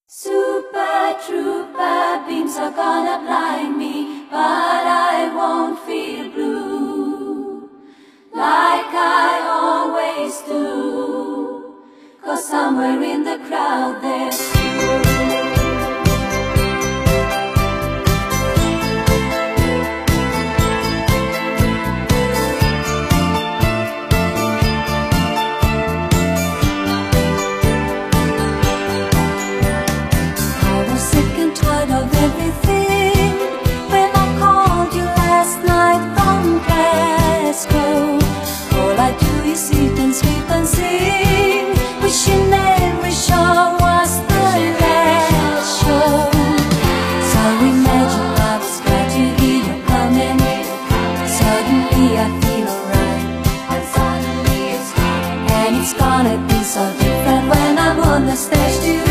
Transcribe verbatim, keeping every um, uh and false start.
Super trooper beams are gonna blind me, but I won't feel blue like I always do, 'cause somewhere in the crowd there's you. Of everything when I called you last night from Glasgow. All I do is sit and sleep and sing, wishing every show was the last show. So imagine I was glad to hear you coming. Suddenly I feel alright, and suddenly it's fine. And it's gonna be so different when I'm on the stage too.